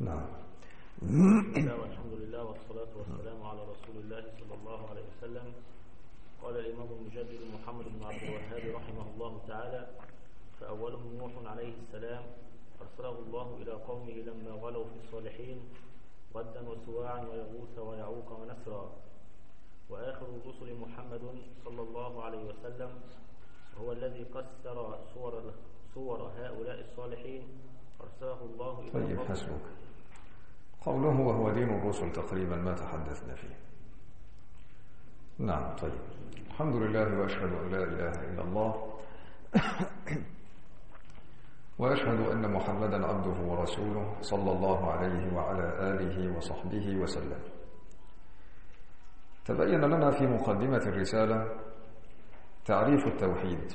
نعم. والحمد لله والصلاة والسلام على رسول الله صلى الله عليه وسلم. قال الإمام المجدد محمد بن عبد الوهاب رحمه الله تعالى: فأولهم نوح عليه السلام أرسله الله إلى قومه لما غلوا في الصالحين ودا وسواعا ويغوث ويعوق ونسرا. وآخر الرسل محمد صلى الله عليه وسلم هو الذي قسر صور هؤلاء الصالحين أرسله الله إلى طيب قومه. حسبك. قوله وهو دين الرسل تقريبا ما تحدثنا فيه. نعم. طيب، الحمد لله وأشهد أن لا إله إلا الله وأشهد أن محمدا عبده ورسوله صلى الله عليه وعلى آله وصحبه وسلم. تبين لنا في مقدمة الرسالة تعريف التوحيد،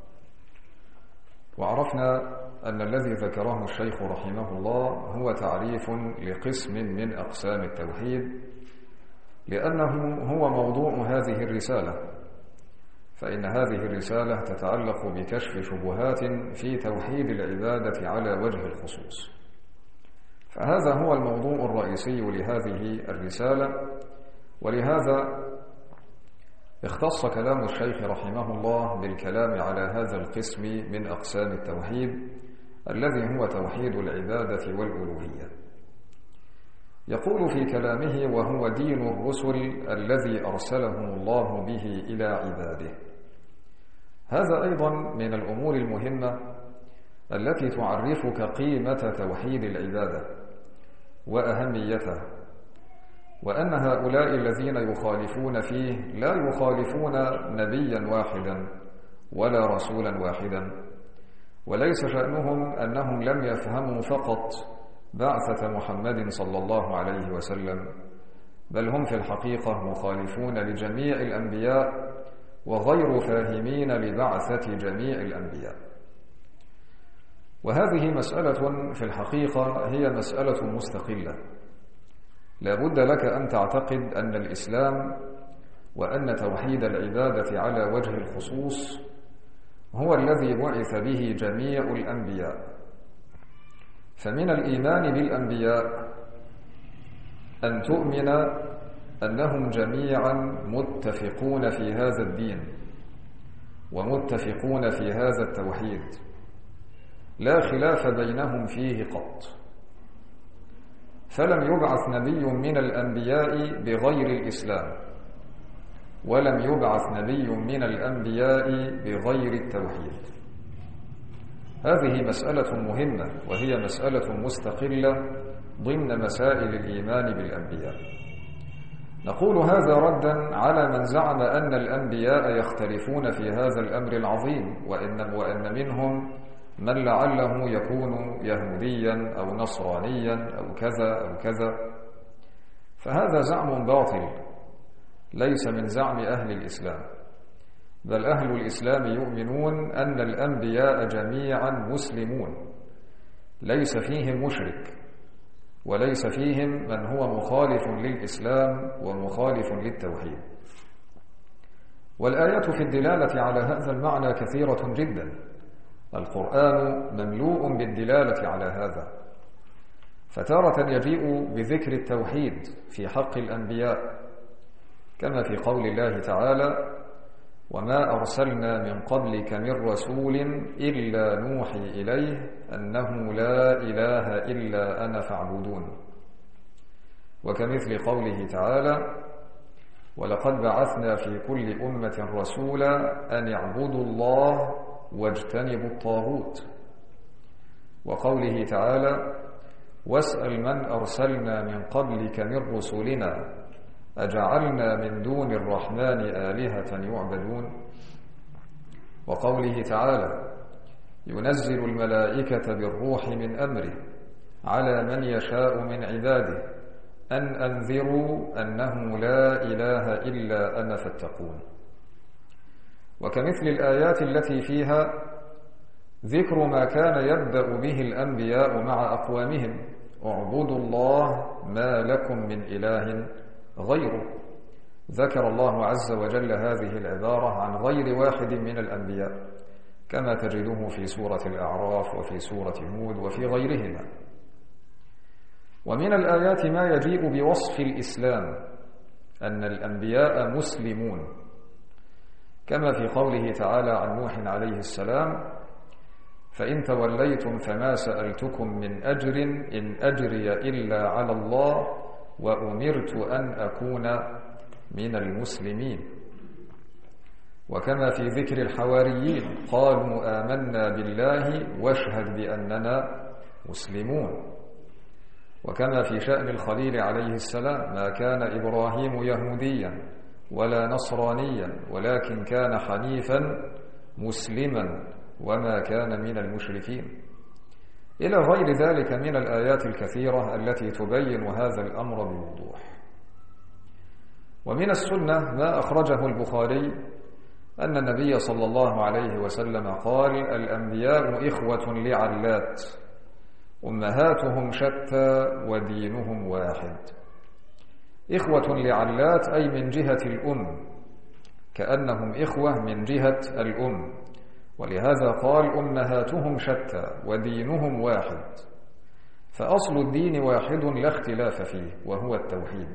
وعرفنا أن الذي ذكره الشيخ رحمه الله هو تعريف لقسم من أقسام التوحيد، لأنه هو موضوع هذه الرسالة، فإن هذه الرسالة تتعلق بكشف شبهات في توحيد العبادة على وجه الخصوص. فهذا هو الموضوع الرئيسي لهذه الرسالة، ولهذا اختص كلام الشيخ رحمه الله بالكلام على هذا القسم من أقسام التوحيد الذي هو توحيد العبادة والألوهية. يقول في كلامه: وهو دين الرسل الذي أرسلهم الله به إلى عباده. هذا أيضا من الأمور المهمة التي تعرفك قيمة توحيد العبادة وأهميتها، وأن هؤلاء الذين يخالفون فيه لا يخالفون نبيا واحدا ولا رسولا واحدا، وليس شأنهم أنهم لم يفهموا فقط بعثة محمد صلى الله عليه وسلم، بل هم في الحقيقة مخالفون لجميع الأنبياء وغير فاهمين لبعثة جميع الأنبياء. وهذه مسألة في الحقيقة هي مسألة مستقلة. لا بد لك أن تعتقد أن الإسلام وأن توحيد العبادة على وجه الخصوص هو الذي بعث به جميع الأنبياء. فمن الإيمان بالأنبياء أن تؤمن أنهم جميعا متفقون في هذا الدين ومتفقون في هذا التوحيد، لا خلاف بينهم فيه قط. فلم يبعث نبي من الأنبياء بغير الإسلام، ولم يبعث نبي من الأنبياء بغير التوحيد. هذه مسألة مهمة، وهي مسألة مستقلة ضمن مسائل الإيمان بالأنبياء. نقول هذا ردا على من زعم أن الأنبياء يختلفون في هذا الأمر العظيم، وأن منهم من لعله يكون يهوديا أو نصرانيا أو كذا أو كذا. فهذا زعم باطل، ليس من زعم أهل الإسلام، بل أهل الإسلام يؤمنون أن الأنبياء جميعا مسلمون، ليس فيهم مشرك، وليس فيهم من هو مخالف للإسلام ومخالف للتوحيد. والآيات في الدلالة على هذا المعنى كثيرة جدا. القرآن مملوء بالدلالة على هذا، فتارة يجيء بذكر التوحيد في حق الأنبياء، كما في قول الله تعالى: وما أرسلنا من قبلك من رسول إلا نوحي إليه أنه لا إله إلا أنا فاعبدون. وكمثل قوله تعالى: ولقد بعثنا في كل أمة رسولا أن اعبدوا الله واجتنبوا الطاغوت. وقوله تعالى: واسأل من أرسلنا من قبلك من رسلنا أجعلنا من دون الرحمن آلهة يعبدون. وقوله تعالى: ينزل الملائكة بالروح من أمره على من يشاء من عباده أن أنذروا أنه لا إله إلا أنا فاتقون. وكمثل الآيات التي فيها ذكر ما كان يبدأ به الأنبياء مع أقوامهم: اعبدوا الله ما لكم من إله غيره. ذكر الله عز وجل هذه العبارة عن غير واحد من الأنبياء، كما تجده في سورة الأعراف وفي سورة هود وفي غيرهما. ومن الآيات ما يجيء بوصف الإسلام أن الأنبياء مسلمون، كما في قوله تعالى عن نوح عليه السلام: فإن توليتم فما سألتكم من أجر إن أجري إلا على الله وأمرت أن أكون من المسلمين. وكما في ذكر الحواريين: قالوا آمنا بالله واشهد بأننا مسلمون. وكما في شأن الخليل عليه السلام: ما كان إبراهيم يهوديا ولا نصرانيا ولكن كان حنيفا مسلما وما كان من المشركين، إلى غير ذلك من الآيات الكثيرة التي تبين هذا الأمر بوضوح. ومن السنة ما أخرجه البخاري أن النبي صلى الله عليه وسلم قال: الأنبياء إخوة لعلات أمهاتهم شتى ودينهم واحد. إخوة لعلات أي من جهة الأم، كأنهم إخوة من جهة الأم، ولهذا قال: أمهاتهم شتى ودينهم واحد، فأصل الدين واحد لا اختلاف فيه وهو التوحيد.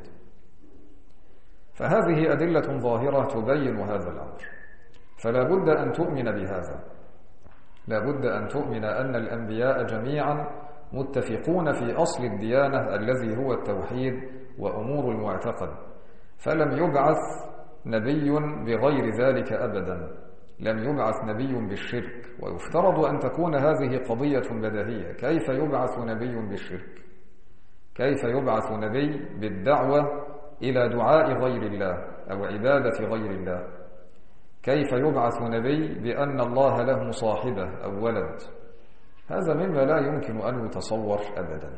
فهذه أدلة ظاهرة تبين هذا الأمر، فلا بد أن تؤمن بهذا، لا بد أن تؤمن أن الأنبياء جميعا متفقون في أصل الديانة الذي هو التوحيد وأمور المعتقد، فلم يبعث نبي بغير ذلك أبدا، لم يبعث نبي بالشرك، ويفترض أن تكون هذه قضية بديهية. كيف يبعث نبي بالشرك؟ كيف يبعث نبي بالدعوة إلى دعاء غير الله أو عبادة غير الله؟ كيف يبعث نبي بأن الله له صاحبة أو ولد؟ هذا مما لا يمكن أن يتصور أبدا.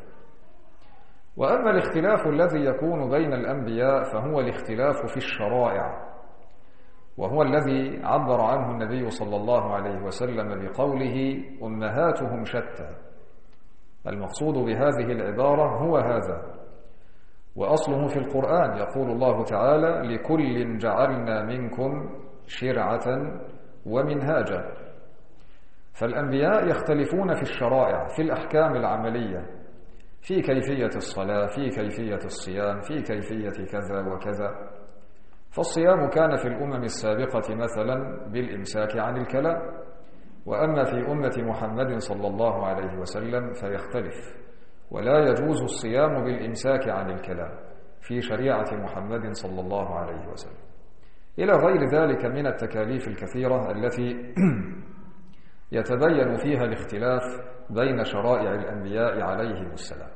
وأما الاختلاف الذي يكون بين الأنبياء فهو الاختلاف في الشرائع، وهو الذي عبر عنه النبي صلى الله عليه وسلم بقوله: أمهاتهم شتى. المقصود بهذه العبارة هو هذا، وأصله في القرآن، يقول الله تعالى: لكل جعلنا منكم شرعة ومنهاجا. فالأنبياء يختلفون في الشرائع، في الأحكام العملية، في كيفية الصلاة، في كيفية الصيام، في كيفية كذا وكذا. فالصيام كان في الأمم السابقة مثلا بالإمساك عن الكلام، وأما في أمة محمد صلى الله عليه وسلم فيختلف، ولا يجوز الصيام بالإمساك عن الكلام في شريعة محمد صلى الله عليه وسلم، إلى غير ذلك من التكاليف الكثيرة التي يتبين فيها الاختلاف بين شرائع الأنبياء عليهم السلام.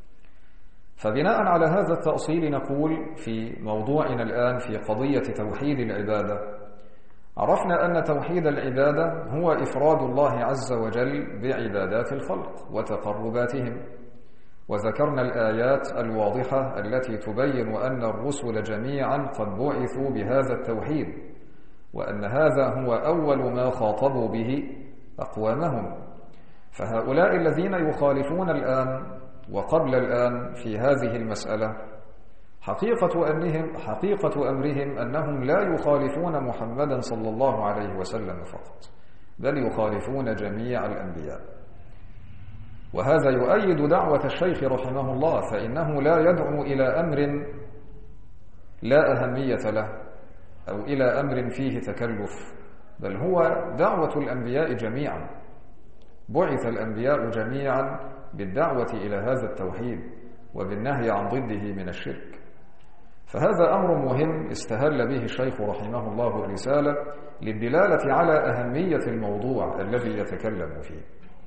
فبناء على هذا التأصيل نقول في موضوعنا الآن في قضية توحيد العبادة: عرفنا أن توحيد العبادة هو إفراد الله عز وجل بعبادات الخلق وتقرباتهم، وذكرنا الآيات الواضحة التي تبين أن الرسل جميعا قد بعثوا بهذا التوحيد، وأن هذا هو أول ما خاطبوا به أقوامهم. فهؤلاء الذين يخالفون الآن وقبل الآن في هذه المسألة حقيقة أمرهم أنهم لا يخالفون محمدا صلى الله عليه وسلم فقط، بل يخالفون جميع الأنبياء. وهذا يؤيد دعوة الشيخ رحمه الله، فإنه لا يدعو إلى أمر لا أهمية له أو إلى أمر فيه تكلف، بل هو دعوة الأنبياء جميعا. بعث الأنبياء جميعا بالدعوة إلى هذا التوحيد وبالنهي عن ضده من الشرك. فهذا أمر مهم استهل به الشيخ رحمه الله الرسالة للدلالة على أهمية الموضوع الذي يتكلم فيه.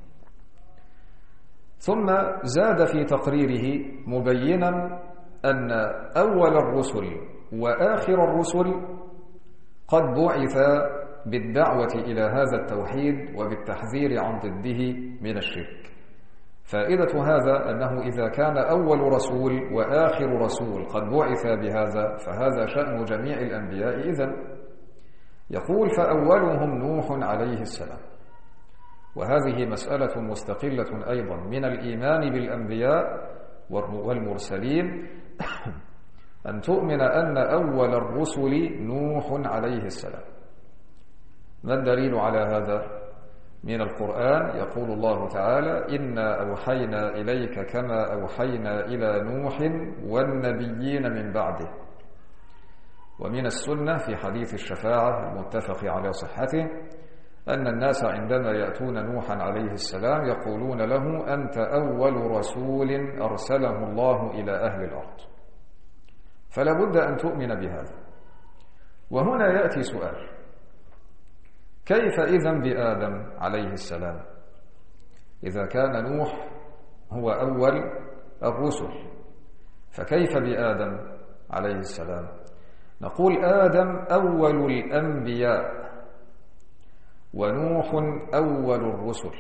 ثم زاد في تقريره مبينا أن أول الرسل وآخر الرسل قد بعث بالدعوة إلى هذا التوحيد وبالتحذير عن ضده من الشرك. فائدة هذا أنه إذا كان أول رسول وآخر رسول قد بعث بهذا فهذا شأن جميع الأنبياء إذن. يقول: فأولهم نوح عليه السلام. وهذه مسألة مستقلة أيضا من الإيمان بالأنبياء والمرسلين أن تؤمن أن أول الرسل نوح عليه السلام. ما الدليل على هذا؟ من القرآن يقول الله تعالى: إنا أوحينا إليك كما أوحينا إلى نوح والنبيين من بعده. ومن السنة في حديث الشفاعة المتفق على صحته أن الناس عندما يأتون نوحا عليه السلام يقولون له: أنت أول رسول أرسله الله إلى أهل الأرض. فلا بد أن تؤمن بهذا. وهنا يأتي سؤال: كيف إذن بآدم عليه السلام؟ إذا كان نوح هو أول الرسل، فكيف بآدم عليه السلام؟ نقول: آدم أول الأنبياء، ونوح أول الرسل.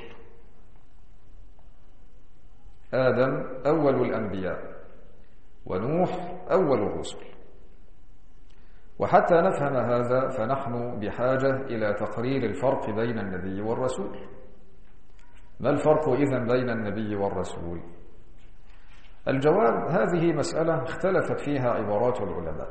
آدم أول الأنبياء، ونوح أول الرسل. وحتى نفهم هذا فنحن بحاجة إلى تقرير الفرق بين النبي والرسول. ما الفرق إذن بين النبي والرسول؟ الجواب: هذه مسألة اختلفت فيها عبارات العلماء.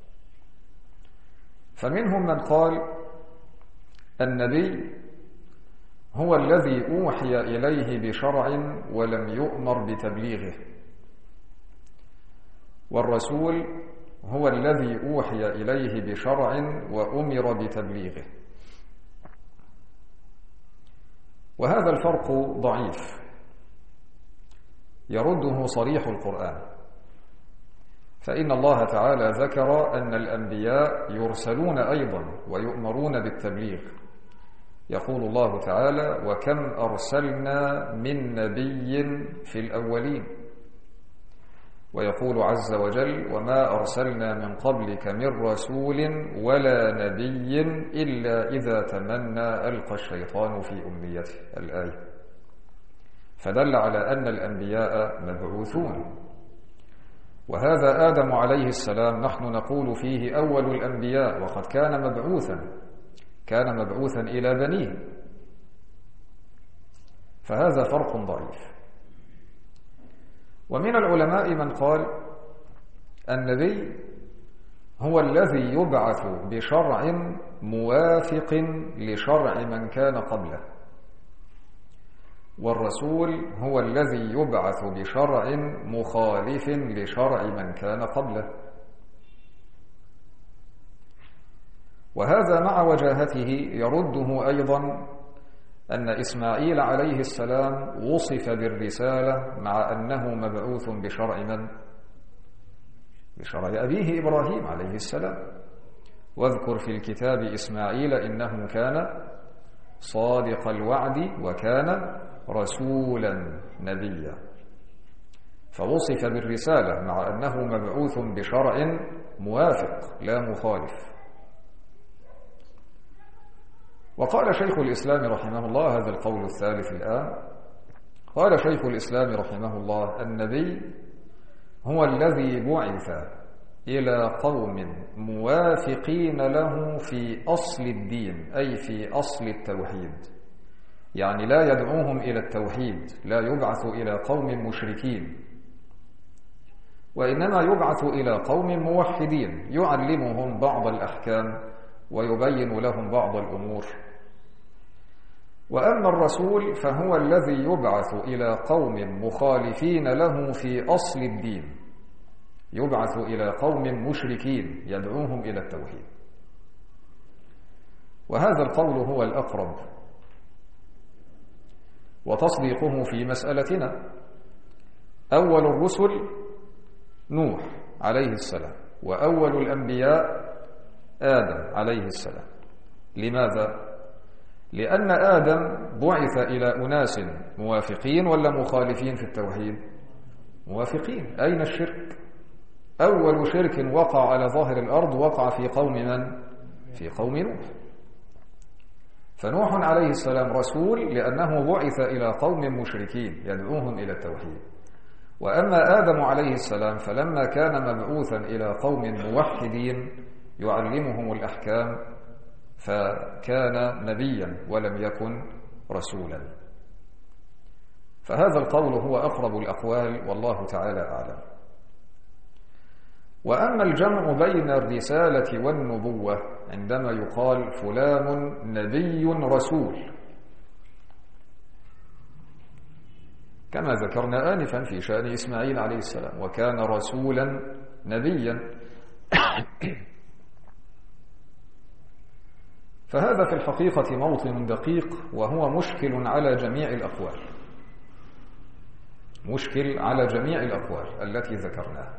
فمنهم من قال: النبي هو الذي أوحي إليه بشرع ولم يؤمر بتبليغه، والرسول هو الذي أوحي إليه بشرع وأمر بتبليغه. وهذا الفرق ضعيف يرده صريح القرآن، فإن الله تعالى ذكر أن الأنبياء يرسلون أيضا ويؤمرون بالتبليغ. يقول الله تعالى: وكم أرسلنا من نبي في الأولين. ويقول عز وجل: وما أرسلنا من قبلك من رسول ولا نبي إلا إذا تمنى ألقى الشيطان في أمنيته. الآية. فدل على أن الأنبياء مبعوثون. وهذا آدم عليه السلام نحن نقول فيه أول الأنبياء، وقد كان مبعوثا إلى بنيه. فهذا فرق ضعيف. ومن العلماء من قال: النبي هو الذي يبعث بشرع موافق لشرع من كان قبله، والرسول هو الذي يبعث بشرع مخالف لشرع من كان قبله. وهذا مع وجاهته يرده أيضا أن إسماعيل عليه السلام وصف بالرسالة مع أنه مبعوث بشرع من؟ بشرع أبيه إبراهيم عليه السلام. واذكر في الكتاب إسماعيل إنه كان صادق الوعد وكان رسولا نبيا. فوصف بالرسالة مع أنه مبعوث بشرع موافق لا مخالف. وقال شيخ الإسلام رحمه الله هذا القول الثالث الآن. قال شيخ الإسلام رحمه الله: النبي هو الذي بعث إلى قوم موافقين له في أصل الدين، أي في أصل التوحيد. يعني لا يدعوهم إلى التوحيد، لا يبعث إلى قوم مشركين، وإنما يبعث إلى قوم موحدين يعلمهم بعض الأحكام ويبين لهم بعض الأمور. وأما الرسول فهو الذي يبعث إلى قوم مخالفين له في أصل الدين، يبعث إلى قوم مشركين يدعوهم إلى التوحيد. وهذا القول هو الأقرب، وتصديقه في مسألتنا. أول الرسل نوح عليه السلام، وأول الأنبياء آدم عليه السلام. لماذا؟ لأن آدم بعث إلى أناس موافقين ولا مخالفين في التوحيد؟ موافقين. أين الشرك؟ أول شرك وقع على ظاهر الأرض وقع في قوم من؟ في قوم نوح. فنوح عليه السلام رسول لأنه بعث إلى قوم مشركين يدعوهم إلى التوحيد. وأما آدم عليه السلام فلما كان مبعوثا إلى قوم موحدين يعلمهم الأحكام فكان نبيا ولم يكن رسولا. فهذا القول هو أقرب الأقوال والله تعالى أعلم. وأما الجمع بين الرسالة والنبوة عندما يقال فلان نبي رسول، كما ذكرنا آنفا في شأن إسماعيل عليه السلام، وكان رسولا نبيا. فهذا في الحقيقة موطن دقيق، وهو مشكل على جميع الأقوال، مشكل على جميع الأقوال التي ذكرناها.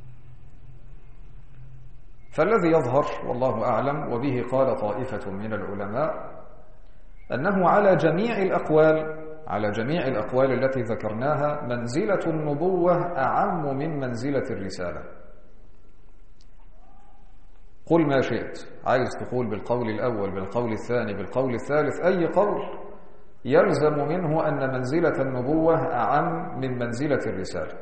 فالذي يظهر والله أعلم، وبه قال طائفة من العلماء، أنه على جميع الأقوال التي ذكرناها منزلة النبوة أعم من منزلة الرسالة. قل ما شئت، عايز تقول بالقول الأول، بالقول الثاني، بالقول الثالث، أي قول، يلزم منه أن منزلة النبوة أعم من منزلة الرسالة.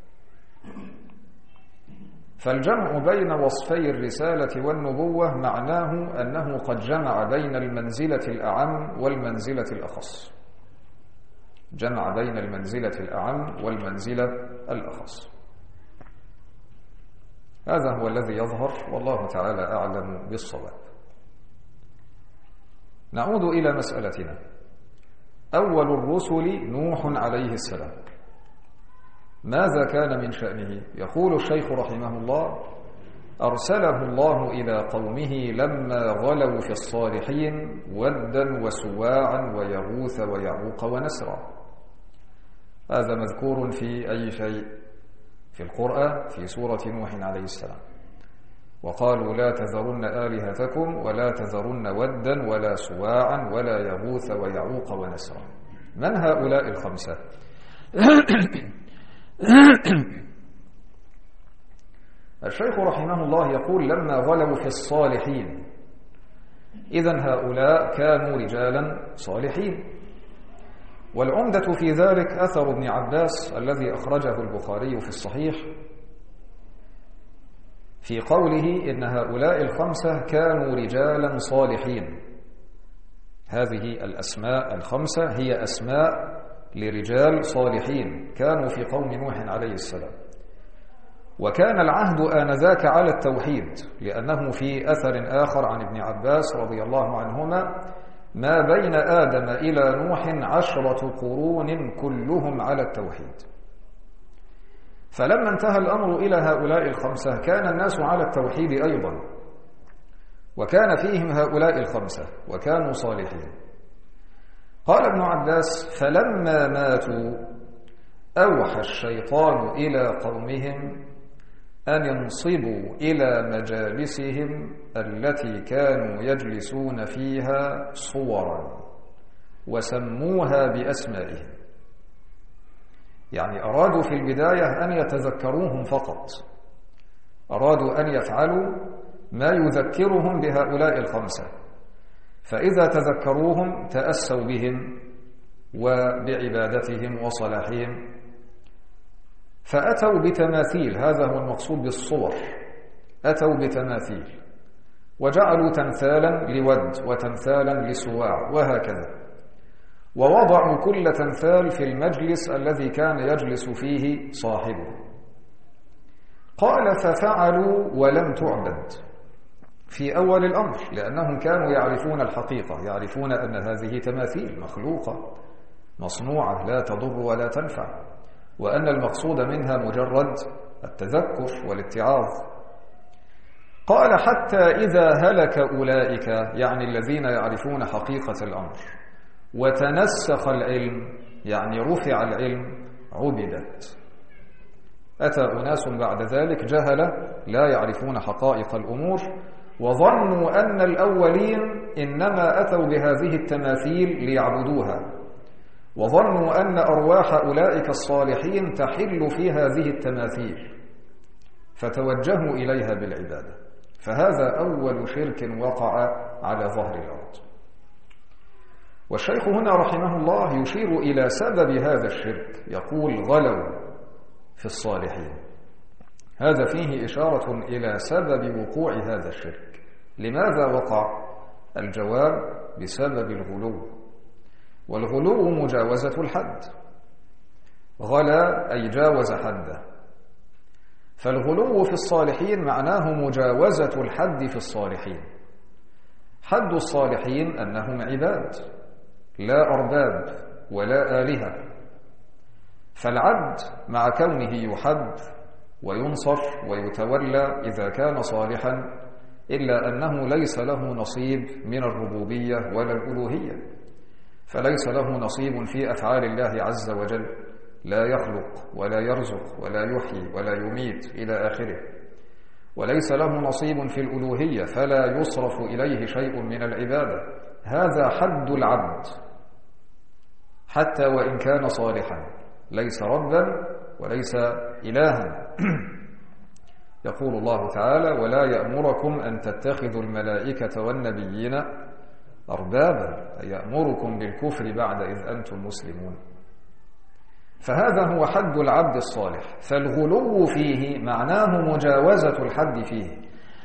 فالجمع بين وصفي الرسالة والنبوة معناه أنه قد جمع بين المنزلة الأعم والمنزلة الأخص، جمع بين المنزلة الأعم والمنزلة الأخص. هذا هو الذي يظهر، والله تعالى أعلم بالصواب. نعود إلى مسألتنا. أول الرسل نوح عليه السلام، ماذا كان من شأنه؟ يقول الشيخ رحمه الله: أرسله الله إلى قومه لما غلوا في الصالحين ودا وسواعا ويغوث ويعوق ونسرا. هذا مذكور في أي شيء في القرآن؟ في سورة نوح عليه السلام. وقالوا لا تذرن آلهتكم ولا تذرن ودا ولا سواعا ولا يغوث ويعوق ونسرا. من هؤلاء الخمسة؟ الشيخ رحمه الله يقول لما غلوا في الصالحين، إذن هؤلاء كانوا رجالا صالحين. والعمدة في ذلك أثر ابن عباس الذي أخرجه البخاري في الصحيح في قوله إن هؤلاء الخمسة كانوا رجالا صالحين. هذه الأسماء الخمسة هي أسماء لرجال صالحين كانوا في قوم نوح عليه السلام. وكان العهد آنذاك على التوحيد، لأنه في أثر آخر عن ابن عباس رضي الله عنهما: ما بين آدم إلى نوح 10 قرون كلهم على التوحيد. فلما انتهى الأمر إلى هؤلاء الخمسة كان الناس على التوحيد أيضا، وكان فيهم هؤلاء الخمسة وكانوا صالحين. قال ابن عباس: فلما ماتوا أوحى الشيطان إلى قومهم أن ينصبوا إلى مجالسهم التي كانوا يجلسون فيها صورا وسموها بأسمائهم. يعني أرادوا في البداية أن يتذكروهم فقط، أرادوا أن يفعلوا ما يذكرهم بهؤلاء الخمسة، فإذا تذكروهم تأسوا بهم وبعبادتهم وصلاحهم، فأتوا بتماثيل. هذا هو المقصود بالصور، أتوا بتماثيل وجعلوا تمثالا لود وتمثالا لسواع وهكذا، ووضعوا كل تمثال في المجلس الذي كان يجلس فيه صاحبه. قال: ففعلوا ولم تعبد في أول الأمر، لأنهم كانوا يعرفون الحقيقة، يعرفون أن هذه تماثيل مخلوقة مصنوعة لا تضر ولا تنفع، وأن المقصود منها مجرد التذكر والاتعاظ. قال: حتى إذا هلك أولئك، يعني الذين يعرفون حقيقة الأمر، وتنسخ العلم، يعني رفع العلم، عبدت. أتى أناس بعد ذلك جهلة لا يعرفون حقائق الأمور، وظنوا أن الأولين إنما أتوا بهذه التماثيل ليعبدوها، وظنوا أن أرواح أولئك الصالحين تحل في هذه التماثيل، فتوجهوا إليها بالعبادة. فهذا أول شرك وقع على ظهر الأرض. والشيخ هنا رحمه الله يشير إلى سبب هذا الشرك، يقول: غلوا في الصالحين. هذا فيه إشارة إلى سبب وقوع هذا الشرك. لماذا وقع؟ الجواب: بسبب الغلو. والغلو مجاوزة الحد، غلا أي جاوز حده. فالغلو في الصالحين معناه مجاوزة الحد في الصالحين. حد الصالحين أنهم عباد لا أرباب ولا آلهة، فالعبد مع كونه يحب وينصر ويتولى إذا كان صالحا، إلا أنه ليس له نصيب من الربوبية ولا الألوهية، فليس له نصيب في أفعال الله عز وجل، لا يخلق ولا يرزق ولا يحيي ولا يميت إلى آخره، وليس له نصيب في الألوهية، فلا يصرف إليه شيء من العبادة. هذا حد العبد حتى وإن كان صالحا، ليس ربا وليس إلها. يقول الله تعالى: ولا يأمركم أن تتخذوا الملائكة والنبيين أربابا، يأمركم بالكفر بعد إذ أنتم مسلمون. فهذا هو حد العبد الصالح، فالغلو فيه معناه مجاوزة الحد فيه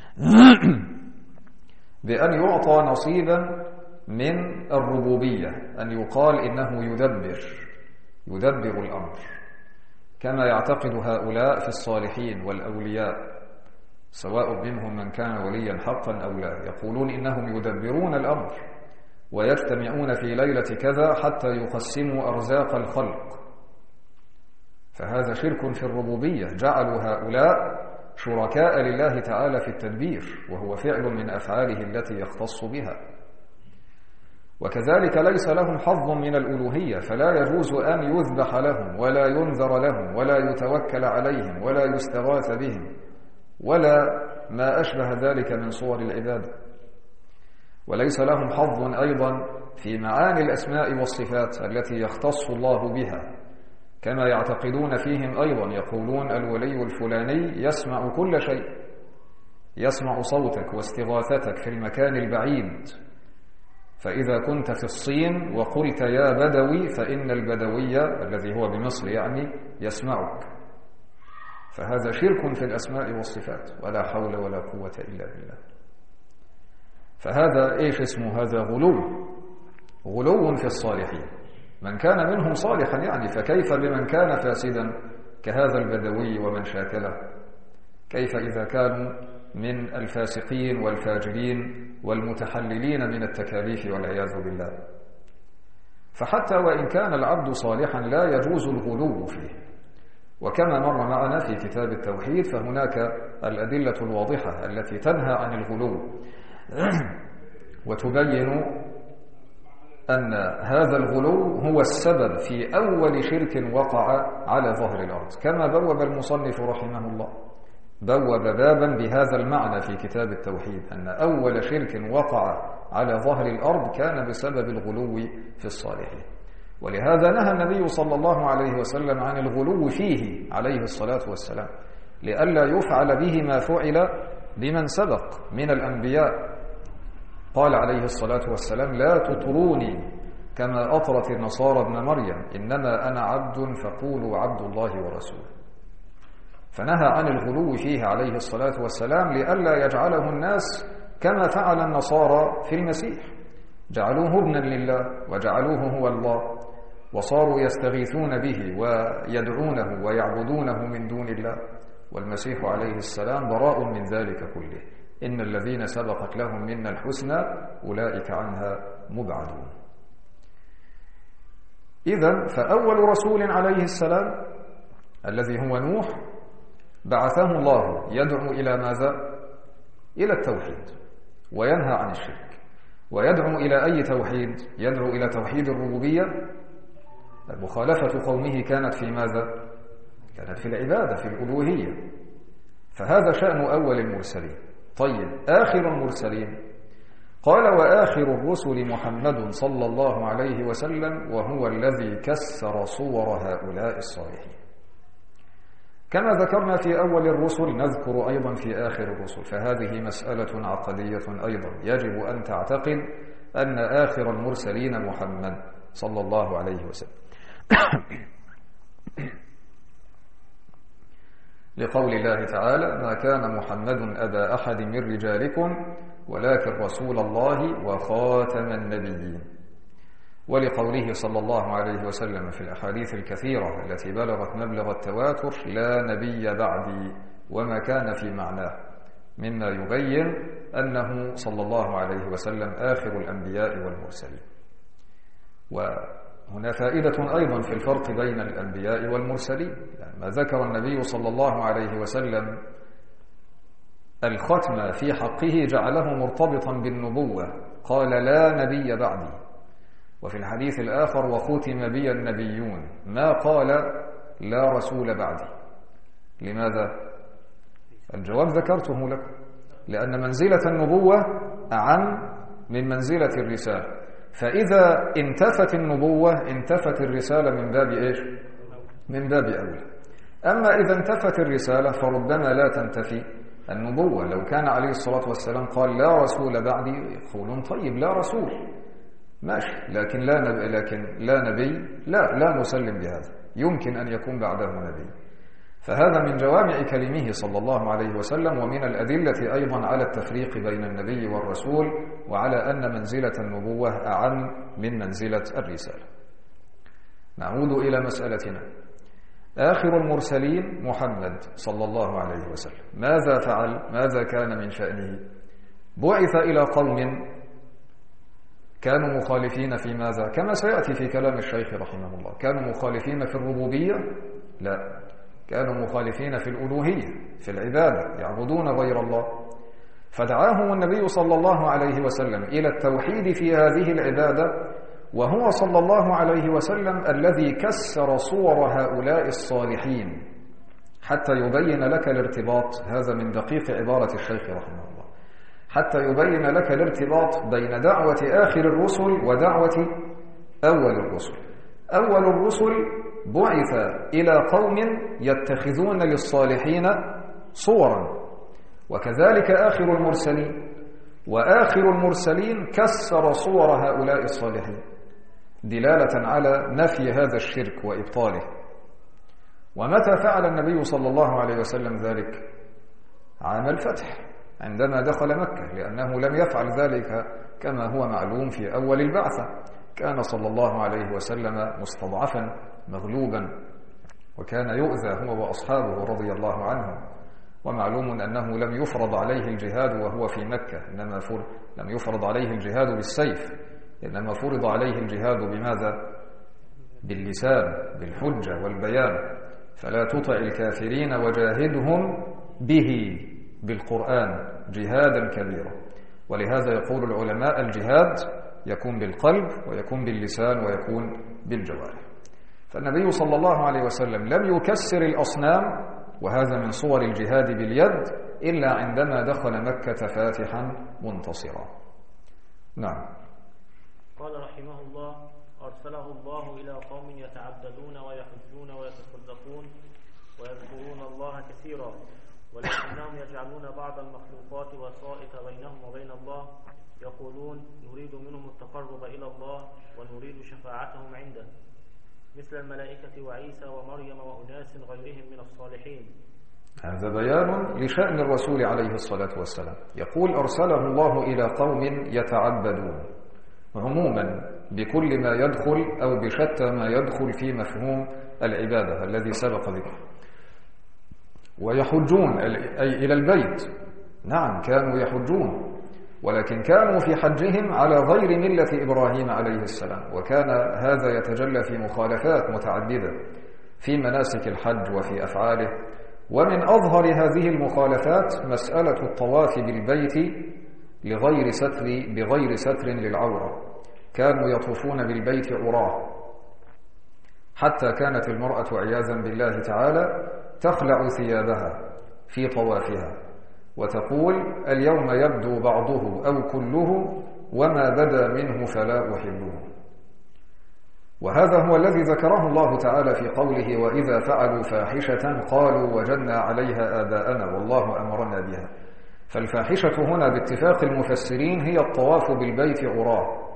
بأن يعطى نصيبا من الربوبية، أن يقال إنه يدبر الأمر، كما يعتقد هؤلاء في الصالحين والأولياء، سواء منهم من كان وليا حقا أو لا، يقولون إنهم يدبرون الأمر ويجتمعون في ليلة كذا حتى يقسموا أرزاق الخلق. فهذا شرك في الربوبية، جعلوا هؤلاء شركاء لله تعالى في التدبير، وهو فعل من أفعاله التي يختص بها. وكذلك ليس لهم حظ من الألوهية، فلا يجوز أن يذبح لهم ولا ينذر لهم ولا يتوكل عليهم ولا يستغاث بهم ولا ما أشبه ذلك من صور العبادة. وليس لهم حظ أيضا في معاني الأسماء والصفات التي يختص الله بها، كما يعتقدون فيهم أيضا، يقولون الولي الفلاني يسمع كل شيء، يسمع صوتك واستغاثتك في المكان البعيد، فإذا كنت في الصين وقلت يا بدوي فإن البدوي الذي هو بمصر يعني يسمعك. فهذا شرك في الأسماء والصفات، ولا حول ولا قوة إلا بالله. فهذا إيش اسمه؟ هذا غلو في الصالحين، من كان منهم صالحا يعني، فكيف بمن كان فاسدا كهذا البدوي ومن شاكله؟ كيف إذا كانوا من الفاسقين والفاجرين والمتحللين من التكاليف والعياذ بالله؟ فحتى وإن كان العبد صالحا لا يجوز الغلو فيه. وكما مر معنا في كتاب التوحيد، فهناك الأدلة الواضحة التي تنهى عن الغلو وتبين أن هذا الغلو هو السبب في أول شرك وقع على ظهر الأرض، كما بوب المصنف رحمه الله، بوب بابا بهذا المعنى في كتاب التوحيد، أن أول شرك وقع على ظهر الأرض كان بسبب الغلو في الصالحين. ولهذا نهى النبي صلى الله عليه وسلم عن الغلو فيه عليه الصلاة والسلام، لئلا يفعل به ما فعل بمن سبق من الأنبياء. قال عليه الصلاة والسلام: لا تطروني كما أطرت النصارى ابن مريم، إنما أنا عبد فقولوا عبد الله ورسوله. فنهى عن الغلو فيه عليه الصلاة والسلام لئلا يجعله الناس كما فعل النصارى في المسيح، جعلوه ابنا لله وجعلوه هو الله، وصاروا يستغيثون به ويدعونه ويعبدونه من دون الله، والمسيح عليه السلام براء من ذلك كله. إن الذين سبقت لهم منا الحسنى أولئك عنها مبعدون. إذن فأول رسول عليه السلام الذي هو نوح بعثه الله يدعو إلى ماذا؟ إلى التوحيد، وينهى عن الشرك. ويدعو إلى أي توحيد؟ يدعو إلى توحيد الربوبية. مخالفة قومه كانت في ماذا؟ كانت في العبادة، في الألوهية. فهذا شأن أول المرسلين. طيب، آخر المرسلين قال: وآخر الرسل محمد صلى الله عليه وسلم، وهو الذي كسر صور هؤلاء الصالحين. كما ذكرنا في أول الرسل نذكر أيضا في آخر الرسل، فهذه مسألة عقدية أيضا، يجب أن تعتقد أن آخر المرسلين محمد صلى الله عليه وسلم. لقول الله تعالى: ما كان محمد أبا أحد من رجالكم ولكن رسول الله وخاتم النبيين. ولقوله صلى الله عليه وسلم في الأحاديث الكثيرة التي بلغت مبلغ التواتر: لا نبي بعدي، وما كان في معناه، مما يبين أنه صلى الله عليه وسلم آخر الأنبياء والمرسلين. هنا فائدة أيضا في الفرق بين الأنبياء والمرسلين. يعني ما ذكر النبي صلى الله عليه وسلم الختم في حقه جعله مرتبطا بالنبوة، قال لا نبي بعدي. وفي الحديث الآخر وختم بي النبيون، ما قال لا رسول بعدي. لماذا؟ الجواب ذكرته لكم، لأن منزلة النبوة أعم من منزلة الرسالة، فإذا انتفت النبوة انتفت الرسالة من باب إيش؟ من باب أولى. أما إذا انتفت الرسالة فربما لا تنتفي النبوة. لو كان عليه الصلاة والسلام قال لا رسول بعدي يقولون طيب لا رسول ماشي، لكن لا نبي لا نسلم بهذا، يمكن أن يكون بعده نبي. فهذا من جوامع كلمه صلى الله عليه وسلم، ومن الأدلة أيضا على التفريق بين النبي والرسول، وعلى أن منزلة النبوة أعم من منزلة الرسالة. نعود إلى مسألتنا. آخر المرسلين محمد صلى الله عليه وسلم، ماذا فعل؟ ماذا كان من شأنه؟ بعث إلى قوم كانوا مخالفين في ماذا؟ كما سيأتي في كلام الشيخ رحمه الله. كانوا مخالفين في الربوبية؟ لا، كانوا مخالفين في الألوهية، في العبادة، يعبدون غير الله. فدعاهم النبي صلى الله عليه وسلم إلى التوحيد في هذه العبادة، وهو صلى الله عليه وسلم الذي كسر صور هؤلاء الصالحين حتى يبين لك الارتباط. هذا من دقيق عبارة الشيخ رحمه الله، حتى يبين لك الارتباط بين دعوة آخر الرسل ودعوة أول الرسل. أول الرسل بعث إلى قوم يتخذون للصالحين صورا، وكذلك آخر المرسلين. وآخر المرسلين كسر صور هؤلاء الصالحين دلالة على نفي هذا الشرك وإبطاله. ومتى فعل النبي صلى الله عليه وسلم ذلك؟ عام الفتح عندما دخل مكة، لأنه لم يفعل ذلك كما هو معلوم في أول البعثة. كان صلى الله عليه وسلم مستضعفا مغلوبا، وكان يؤذى هو وأصحابه رضي الله عنهم. ومعلوم أنه لم يفرض عليه الجهاد وهو في مكة، إنما لم يفرض عليه الجهاد بالسيف، إنما فرض عليه الجهاد بماذا؟ باللسان، بالحجة والبيان. فلا تطع الكافرين وجاهدهم به بالقرآن جهادا كبيرا. ولهذا يقول العلماء الجهاد يكون بالقلب ويكون باللسان ويكون بالجوارح. فالنبي صلى الله عليه وسلم لم يكسر الأصنام، وهذا من صور الجهاد باليد، إلا عندما دخل مكة فاتحا منتصرا. نعم. قال رحمه الله: أرسله الله إلى قوم يتعبدون ويحجون ويتصدقون ويذكرون الله كثيرا، ولكنهم يجعلون بعض المخلوقات وسائط بينهم وبين الله، يقولون نريد منهم التقرب إلى الله ونريد شفاعتهم عنده، مثل الملائكة وعيسى ومريم وأناس غيرهم من الصالحين. هذا بيان لشأن الرسول عليه الصلاة والسلام. يقول أرسله الله إلى قوم يتعبدون، عموما بكل ما يدخل أو بشتى ما يدخل في مفهوم العبادة الذي سبق ذكره. ويحجون أي إلى البيت. نعم، كانوا يحجون، ولكن كانوا في حجهم على غير ملة إبراهيم عليه السلام، وكان هذا يتجلى في مخالفات متعددة في مناسك الحج وفي أفعاله. ومن أظهر هذه المخالفات مسألة الطواف بالبيت بغير ستر للعورة. كانوا يطوفون بالبيت عراه، حتى كانت المرأة عياذا بالله تعالى تخلع ثيابها في طوافها وتقول اليوم يبدو بعضه أو كله وما بدا منه فلا أحبه. وهذا هو الذي ذكره الله تعالى في قوله وإذا فعلوا فاحشة قالوا وجدنا عليها آباءنا والله أمرنا بها. فالفاحشة هنا باتفاق المفسرين هي الطواف بالبيت عراه.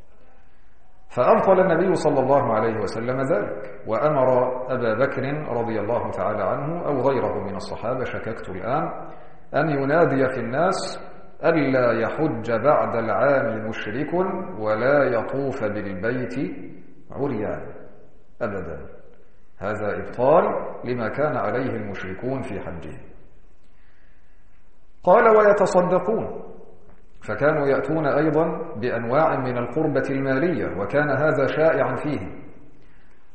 فأبطل النبي صلى الله عليه وسلم ذلك، وأمر أبا بكر رضي الله تعالى عنه أو غيره من الصحابة، شككت الآن، أن ينادي في الناس ألا يحج بعد العام مشرك ولا يطوف بالبيت عريان أبدا. هذا إبطال لما كان عليه المشركون في حجهم. قال ويتصدقون، فكانوا يأتون أيضا بأنواع من القربة المالية، وكان هذا شائعا فيه.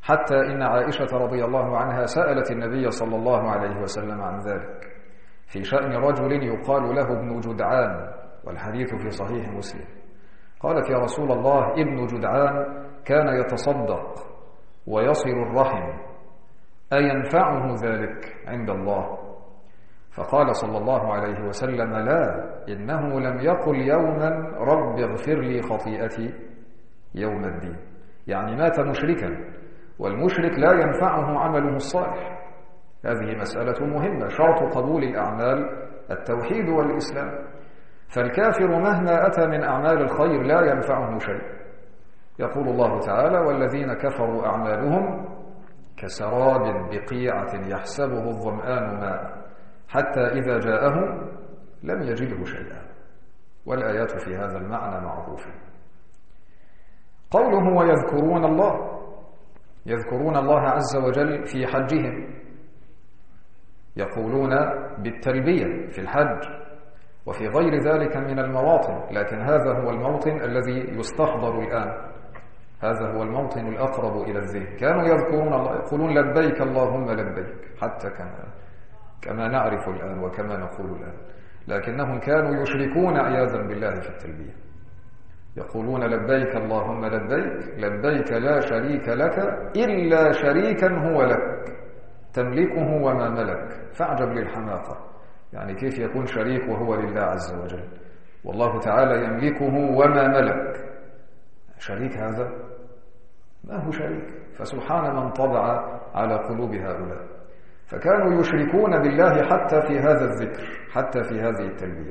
حتى إن عائشة رضي الله عنها سألت النبي صلى الله عليه وسلم عن ذلك في شأن رجل يقال له ابن جدعان، والحديث في صحيح مسلم. قالت: يا رسول الله، ابن جدعان كان يتصدق ويصل الرحم، أينفعه ذلك عند الله؟ فقال صلى الله عليه وسلم: لا، إنه لم يقل يوما رب اغفر لي خطيئتي يوم الدين، يعني مات مشركا، والمشرك لا ينفعه عمله الصالح. هذه مسألة مهمة، شرط قبول الأعمال التوحيد والإسلام. فالكافر مهما أتى من أعمال الخير لا ينفعه شيء. يقول الله تعالى: والذين كفروا أعمالهم كسراب بقيعة يحسبه الظمآن ماء حتى إذا جاءه لم يجده شيئا. والآيات في هذا المعنى معروفة. قوله ويذكرون الله، يذكرون الله عز وجل في حجهم، يقولون بالتلبية في الحج وفي غير ذلك من المواطن، لكن هذا هو الموطن الذي يستحضر الآن، هذا هو الموطن الأقرب إلى الذهن. كانوا يذكرون الله، يقولون لبيك اللهم لبيك، حتى كما نعرف الآن وكما نقول الآن، لكنهم كانوا يشركون عياذا بالله في التلبية، يقولون لبيك اللهم لبيك، لبيك لا شريك لك إلا شريكا هو لك تملكه وما ملك. فاعجب للحماقة، يعني كيف يكون شريك وهو لله عز وجل، والله تعالى يملكه وما ملك؟ شريك هذا؟ ما هو شريك. فسبحان من طبع على قلوب هؤلاء. فكانوا يشركون بالله حتى في هذا الذكر، حتى في هذه التلبية.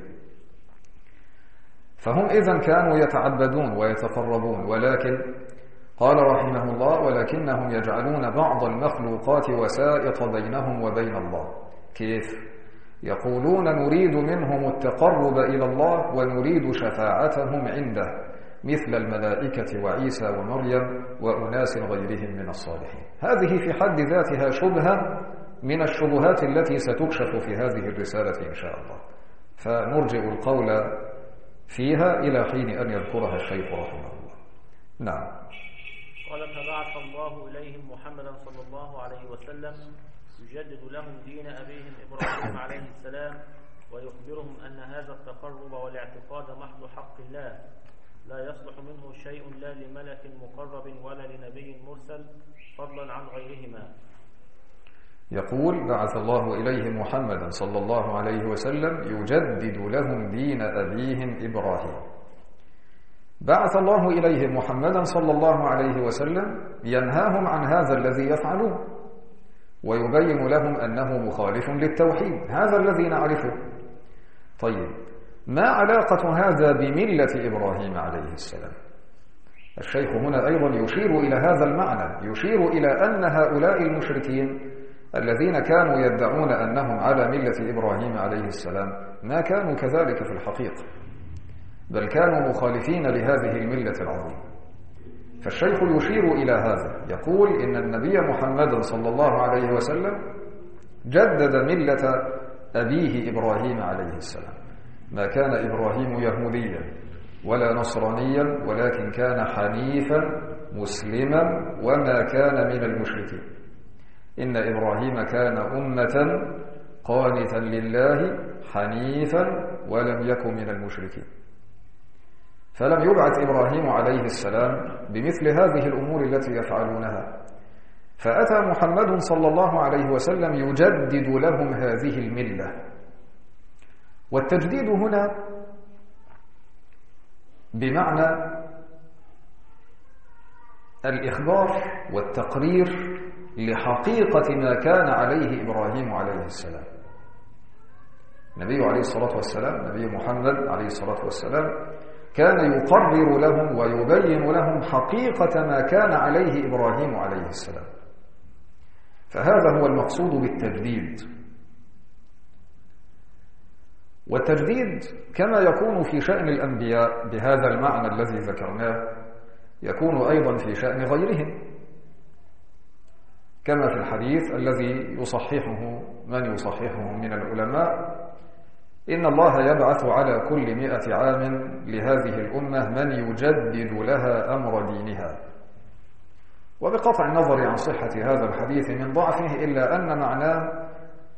فهم إذن كانوا يتعبدون ويتقربون، ولكن قال رحمه الله: ولكنهم يجعلون بعض المخلوقات وسائط بينهم وبين الله. كيف؟ يقولون نريد منهم التقرب إلى الله ونريد شفاعتهم عنده، مثل الملائكة وعيسى ومريم وأناس غيرهم من الصالحين. هذه في حد ذاتها شبهة من الشبهات التي ستكشف في هذه الرسالة إن شاء الله، فنرجع القول فيها إلى حين أن يذكرها الشيخ رحمه الله. نعم. قال: فبعث الله إليهم محمدا صلى الله عليه وسلم يجدد لهم دين أبيهم إبراهيم عليه السلام، ويخبرهم أن هذا التقرب والاعتقاد محض حق الله، لا يصلح منه شيء لا لملك مقرب ولا لنبي مرسل، فضلا عن غيرهما. يقول: بعث الله إليهم محمدا صلى الله عليه وسلم يجدد لهم دين أبيهم إبراهيم. بعث الله إليهم محمدا صلى الله عليه وسلم ينهاهم عن هذا الذي يفعلون، ويبين لهم أنه مخالف للتوحيد، هذا الذي نعرفه. طيب، ما علاقة هذا بملة إبراهيم عليه السلام؟ الشيخ هنا أيضا يشير إلى هذا المعنى، يشير إلى أن هؤلاء المشركين الذين كانوا يدعون أنهم على ملة إبراهيم عليه السلام ما كانوا كذلك في الحقيقة، بل كانوا مخالفين لهذه الملة العظيمة. فالشيخ يشير إلى هذا، يقول إن النبي محمد صلى الله عليه وسلم جدد ملة أبيه إبراهيم عليه السلام. ما كان إبراهيم يهوديا ولا نصرانيا، ولكن كان حنيفا مسلما وما كان من المشركين. إن إبراهيم كان أمة قانتا لله حنيفا ولم يكن من المشركين. فلم يبعث إبراهيم عليه السلام بمثل هذه الأمور التي يفعلونها، فأتى محمد صلى الله عليه وسلم يجدد لهم هذه الملة. والتجديد هنا بمعنى الإخبار والتقرير لحقيقة ما كان عليه إبراهيم عليه السلام. النبي عليه الصلاة والسلام، نبي محمد عليه الصلاة والسلام، كان يقرر لهم ويبين لهم حقيقة ما كان عليه إبراهيم عليه السلام. فهذا هو المقصود بالتجديد. والتجديد كما يكون في شأن الأنبياء بهذا المعنى الذي ذكرناه، يكون أيضا في شأن غيرهم، كما في الحديث الذي يصححه من يصححه من العلماء: إن الله يبعث على كل 100 عام لهذه الأمة من يجدد لها أمر دينها، وبقطع النظر عن صحة هذا الحديث من ضعفه إلا أن معناه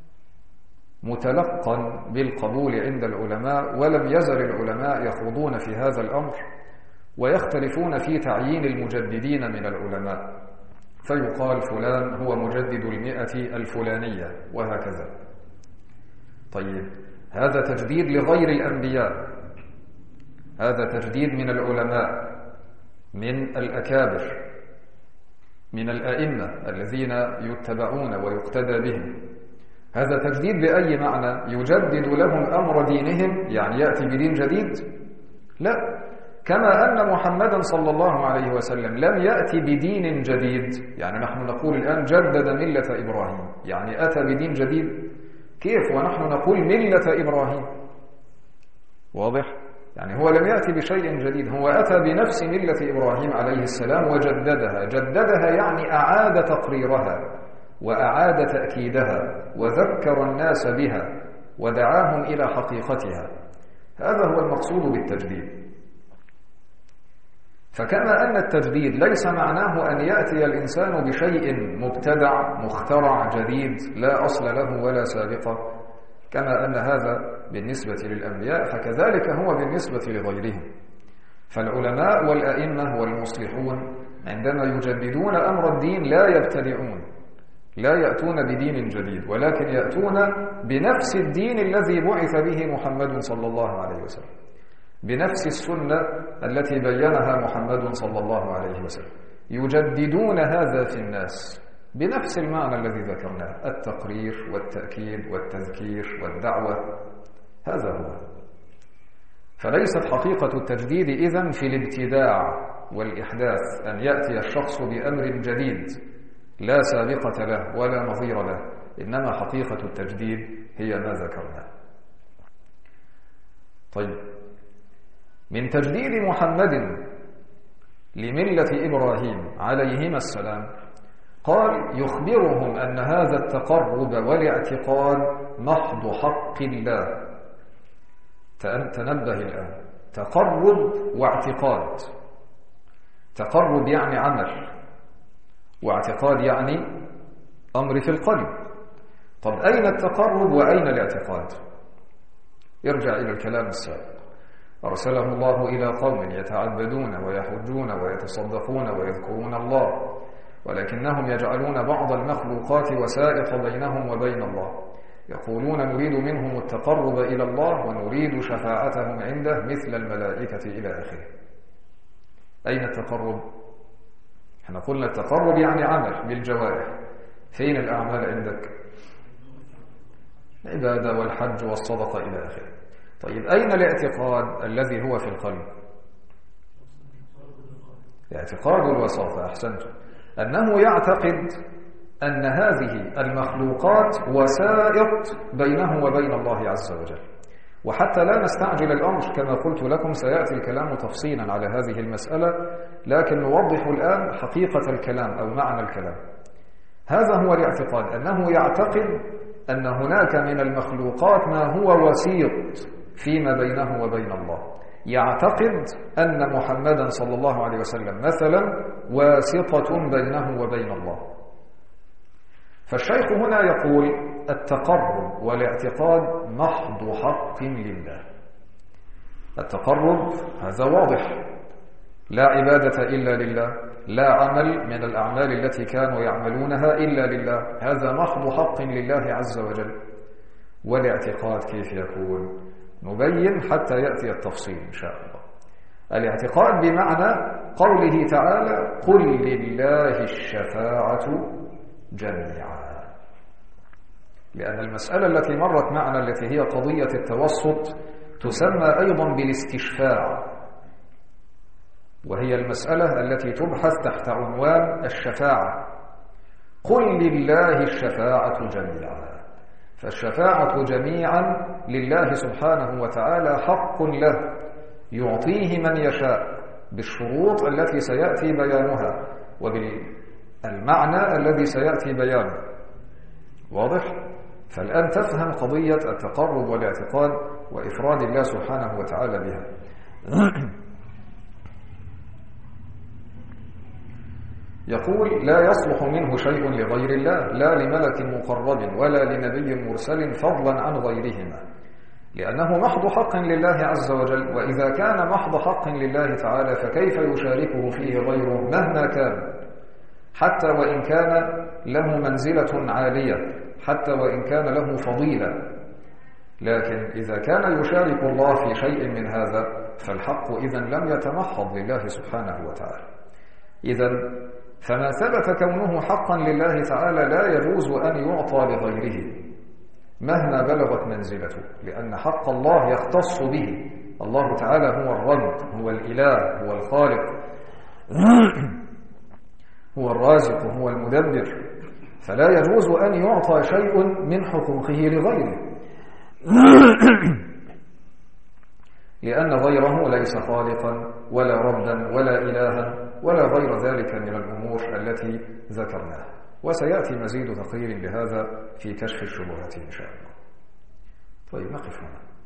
متلقا بالقبول عند العلماء، ولم يزل العلماء يخوضون في هذا الأمر ويختلفون في تعيين المجددين من العلماء، فيقال فلان هو مجدد 100 الفلانية وهكذا. طيب هذا تجديد لغير الأنبياء، هذا تجديد من العلماء، من الأكابر، من الأئمة الذين يتبعون ويقتدى بهم. هذا تجديد بأي معنى؟ يجدد لهم أمر دينهم، يعني يأتي بدين جديد؟ لا، كما أن محمدا صلى الله عليه وسلم لم يأتي بدين جديد، يعني نحن نقول الآن جدد ملة إبراهيم، يعني أتى بدين جديد. كيف ونحن نقول ملة إبراهيم؟ واضح؟ يعني هو لم يأتي بشيء جديد، هو أتى بنفس ملة إبراهيم عليه السلام وجددها. جددها يعني أعاد تقريرها وأعاد تأكيدها وذكر الناس بها ودعاهم إلى حقيقتها. هذا هو المقصود بالتجديد. فكما أن التجديد ليس معناه أن يأتي الإنسان بشيء مبتدع مخترع جديد لا أصل له ولا سابقة، كما أن هذا بالنسبة للأنبياء فكذلك هو بالنسبة لغيرهم. فالعلماء والأئمة والمصلحون عندما يجددون أمر الدين لا يبتدعون، لا يأتون بدين جديد، ولكن يأتون بنفس الدين الذي بعث به محمد صلى الله عليه وسلم، بنفس السنة التي بينها محمد صلى الله عليه وسلم. يجددون هذا في الناس بنفس المعنى الذي ذكرناه، التقرير والتأكيد والتذكير والدعوة، هذا هو. فليست حقيقة التجديد إذن في الابتداع والإحداث، أن يأتي الشخص بأمر جديد لا سابقة له ولا نظير له، إنما حقيقة التجديد هي ما ذكرناه. طيب، من تجديد محمد لملة إبراهيم عليهما السلام قال يخبرهم أن هذا التقرب والاعتقاد محض حق الله. تنبه الآن، تقرب واعتقاد. تقرب يعني عمل، واعتقاد يعني أمر في القلب. طب أين التقرب وأين الاعتقاد؟ يرجع إلى الكلام السابق. أرسله الله إلى قوم يتعبدون ويحجون ويتصدقون ويذكرون الله، ولكنهم يجعلون بعض المخلوقات وسائط بينهم وبين الله، يقولون نريد منهم التقرب إلى الله ونريد شفاعتهم عنده مثل الملائكة إلى آخره. أين التقرب؟ احنا قلنا التقرب يعني عمل بالجوارح. فين الأعمال عندك؟ العبادة والحج والصدقة إلى آخره. طيب أين الاعتقاد الذي هو في القلب؟ اعتقاد الوساطة، أحسنتم، أنه يعتقد أن هذه المخلوقات وسائط بينه وبين الله عز وجل. وحتى لا نستعجل الأمر كما قلت لكم سيأتي الكلام تفصيلا على هذه المسألة، لكن نوضح الآن حقيقة الكلام أو معنى الكلام. هذا هو الاعتقاد، أنه يعتقد أن هناك من المخلوقات ما هو وسيط فيما بينه وبين الله. يعتقد أن محمدا صلى الله عليه وسلم مثلا واسطة بينه وبين الله. فالشيخ هنا يقول التقرب والاعتقاد محض حق لله. التقرب هذا واضح، لا عبادة إلا لله، لا عمل من الأعمال التي كانوا يعملونها إلا لله، هذا محض حق لله عز وجل. والاعتقاد كيف يكون؟ نبين حتى يأتي التفصيل إن شاء الله. الاعتقاد بمعنى قوله تعالى قل لله الشفاعة جميعا، لأن المسألة التي مرت معنا التي هي قضية التوسط تسمى أيضا بالاستشفاع، وهي المسألة التي تبحث تحت عنوان الشفاعة. قل لله الشفاعة جميعا، فالشفاعة جميعا لله سبحانه وتعالى حق له يعطيه من يشاء بالشروط التي سيأتي بيانها وبالمعنى الذي سيأتي بيانه. واضح؟ فالآن تفهم قضية التقرب والاعتقاد وإفراد الله سبحانه وتعالى بها. يقول لا يصلح منه شيء لغير الله، لا لملك مقرب ولا لنبي مرسل فضلا عن غيرهما، لأنه محض حق لله عز وجل. وإذا كان محض حق لله تعالى فكيف يشاركه فيه غيره مهما كان، حتى وإن كان له منزلة عالية، حتى وإن كان له فضيلة. لكن إذا كان يشارك الله في شيء من هذا فالحق إذن لم يتمحض لله سبحانه وتعالى. إذن فما ثبت كونه حقا لله تعالى لا يجوز أن يعطى لغيره مهما بلغت منزلته، لأن حق الله يختص به. الله تعالى هو الرب، هو الإله، هو الخالق، هو الرازق، هو المدبر، فلا يجوز أن يعطى شيء من حقوقه لغيره لأن غيره ليس خالقا ولا ربا ولا إلها ولا غير ذلك من الأمور التي ذكرناها. وسيأتي مزيد تقرير بهذا في كشف الشبهات إن شاء الله. طيب نقف هنا.